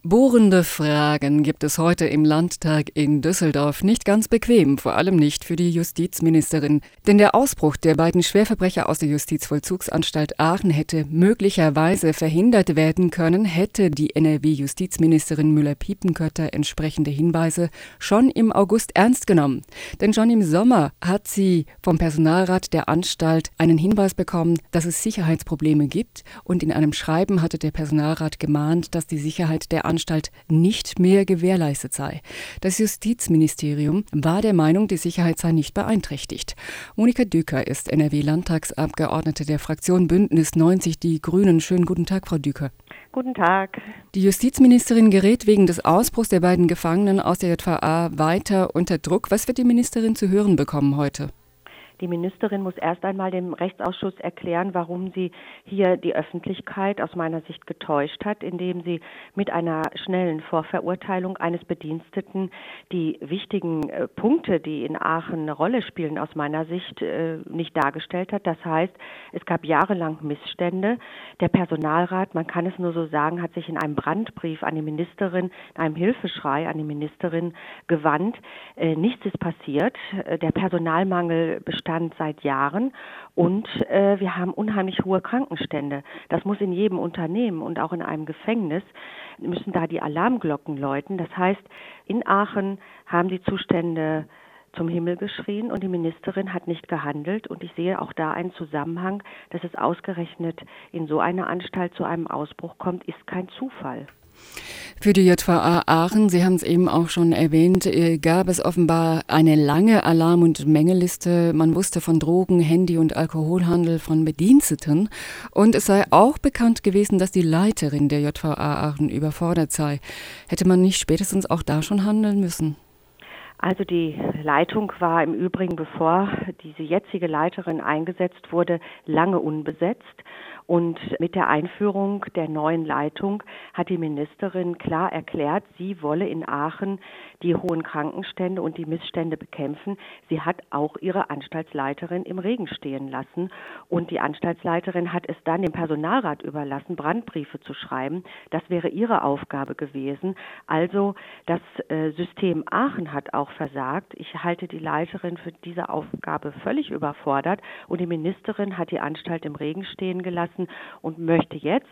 Bohrende Fragen gibt es heute im Landtag in Düsseldorf. Nicht ganz bequem, vor allem nicht für die Justizministerin. Denn der Ausbruch der beiden Schwerverbrecher aus der Justizvollzugsanstalt Aachen hätte möglicherweise verhindert werden können, hätte die NRW-Justizministerin Müller-Piepenkötter entsprechende Hinweise schon im August ernst genommen. Denn schon im Sommer hat sie vom Personalrat der Anstalt einen Hinweis bekommen, dass es Sicherheitsprobleme gibt. Und in einem Schreiben hatte der Personalrat gemahnt, dass die Sicherheit der Anstalt nicht mehr gewährleistet sei. Das Justizministerium war der Meinung, die Sicherheit sei nicht beeinträchtigt. Monika Düker ist NRW-Landtagsabgeordnete der Fraktion Bündnis 90 Die Grünen. Schönen guten Tag, Frau Düker. Guten Tag. Die Justizministerin gerät wegen des Ausbruchs der beiden Gefangenen aus der JVA weiter unter Druck. Was wird die Ministerin zu hören bekommen heute? Die Ministerin muss erst einmal dem Rechtsausschuss erklären, warum sie hier die Öffentlichkeit aus meiner Sicht getäuscht hat, indem sie mit einer schnellen Vorverurteilung eines Bediensteten die wichtigen Punkte, die in Aachen eine Rolle spielen, aus meiner Sicht nicht dargestellt hat. Das heißt, es gab jahrelang Missstände. Der Personalrat, man kann es nur so sagen, hat sich in einem Brandbrief an die Ministerin, in einem Hilfeschrei an die Ministerin gewandt. Nichts ist passiert. Der Personalmangel bestand seit Jahren und wir haben unheimlich hohe Krankenstände. Das muss in jedem Unternehmen und auch in einem Gefängnis müssen da die Alarmglocken läuten. Das heißt, in Aachen haben die Zustände zum Himmel geschrien und die Ministerin hat nicht gehandelt und ich sehe auch da einen Zusammenhang, dass es ausgerechnet in so einer Anstalt zu einem Ausbruch kommt, ist kein Zufall. Für die JVA Aachen, Sie haben es eben auch schon erwähnt, gab es offenbar eine lange Alarm- und Mängeliste. Man wusste von Drogen-, Handy- und Alkoholhandel von Bediensteten. Und es sei auch bekannt gewesen, dass die Leiterin der JVA Aachen überfordert sei. Hätte man nicht spätestens auch da schon handeln müssen? Also die Leitung war im Übrigen, bevor diese jetzige Leiterin eingesetzt wurde, lange unbesetzt. Und mit der Einführung der neuen Leitung hat die Ministerin klar erklärt, sie wolle in Aachen die hohen Krankenstände und die Missstände bekämpfen. Sie hat auch ihre Anstaltsleiterin im Regen stehen lassen. Und die Anstaltsleiterin hat es dann dem Personalrat überlassen, Brandbriefe zu schreiben. Das wäre ihre Aufgabe gewesen. Also das System Aachen hat auch versagt. Ich halte die Leiterin für diese Aufgabe völlig überfordert. Und die Ministerin hat die Anstalt im Regen stehen gelassen und möchte jetzt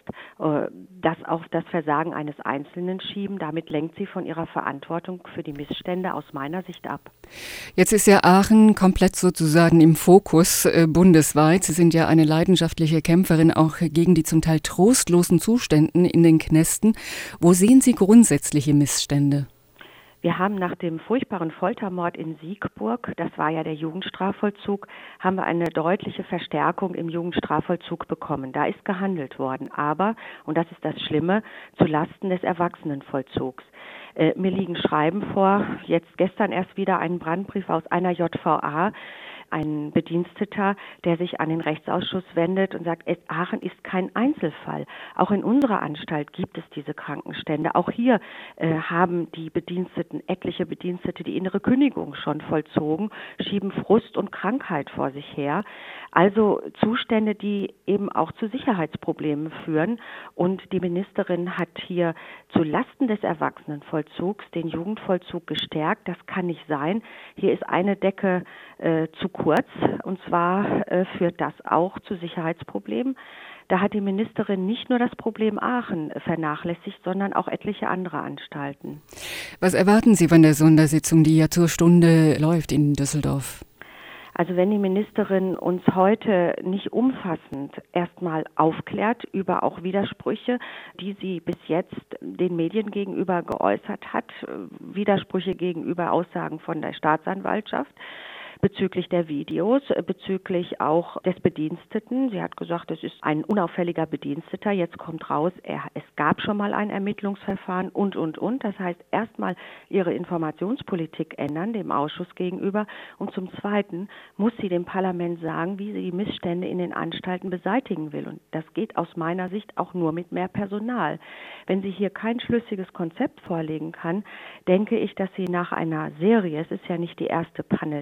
das auf das Versagen eines Einzelnen schieben. Damit lenkt sie von ihrer Verantwortung für die Missstände aus meiner Sicht ab. Jetzt ist ja Aachen komplett sozusagen im Fokus bundesweit. Sie sind ja eine leidenschaftliche Kämpferin auch gegen die zum Teil trostlosen Zustände in den Knästen. Wo sehen Sie grundsätzliche Missstände? Wir haben nach dem furchtbaren Foltermord in Siegburg, das war ja der Jugendstrafvollzug, haben wir eine deutliche Verstärkung im Jugendstrafvollzug bekommen. Da ist gehandelt worden, aber, und das ist das Schlimme, zu Lasten des Erwachsenenvollzugs. Mir liegen Schreiben vor, jetzt gestern erst wieder einen Brandbrief aus einer JVA, ein Bediensteter, der sich an den Rechtsausschuss wendet und sagt, Aachen ist kein Einzelfall. Auch in unserer Anstalt gibt es diese Krankenstände. Auch hier haben die Bediensteten, etliche Bedienstete, die innere Kündigung schon vollzogen, schieben Frust und Krankheit vor sich her. Also Zustände, die eben auch zu Sicherheitsproblemen führen. Und die Ministerin hat hier zu Lasten des Erwachsenenvollzugs den Jugendvollzug gestärkt. Das kann nicht sein. Hier ist eine Decke zu kurz und zwar führt das auch zu Sicherheitsproblemen. Da hat die Ministerin nicht nur das Problem Aachen vernachlässigt, sondern auch etliche andere Anstalten. Was erwarten Sie von der Sondersitzung, die ja zur Stunde läuft in Düsseldorf? Also wenn die Ministerin uns heute nicht umfassend erstmal aufklärt über auch Widersprüche, die sie bis jetzt den Medien gegenüber geäußert hat, Widersprüche gegenüber Aussagen von der Staatsanwaltschaft, bezüglich der Videos, bezüglich auch des Bediensteten. Sie hat gesagt, es ist ein unauffälliger Bediensteter. Jetzt kommt raus, es gab schon mal ein Ermittlungsverfahren und. Das heißt, erstmal ihre Informationspolitik ändern, dem Ausschuss gegenüber. Und zum Zweiten muss sie dem Parlament sagen, wie sie die Missstände in den Anstalten beseitigen will. Und das geht aus meiner Sicht auch nur mit mehr Personal. Wenn sie hier kein schlüssiges Konzept vorlegen kann, denke ich, dass sie nach einer Serie, es ist ja nicht die erste Panne, die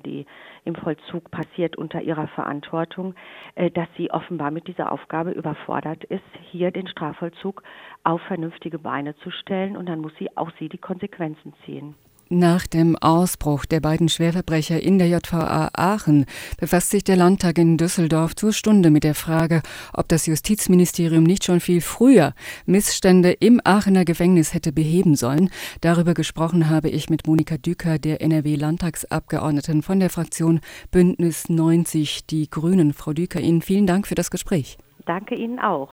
im Vollzug passiert unter ihrer Verantwortung, dass sie offenbar mit dieser Aufgabe überfordert ist, hier den Strafvollzug auf vernünftige Beine zu stellen, und dann muss auch sie die Konsequenzen ziehen. Nach dem Ausbruch der beiden Schwerverbrecher in der JVA Aachen befasst sich der Landtag in Düsseldorf zur Stunde mit der Frage, ob das Justizministerium nicht schon viel früher Missstände im Aachener Gefängnis hätte beheben sollen. Darüber gesprochen habe ich mit Monika Düker, der NRW-Landtagsabgeordneten von der Fraktion Bündnis 90 Die Grünen. Frau Düker, Ihnen vielen Dank für das Gespräch. Danke Ihnen auch.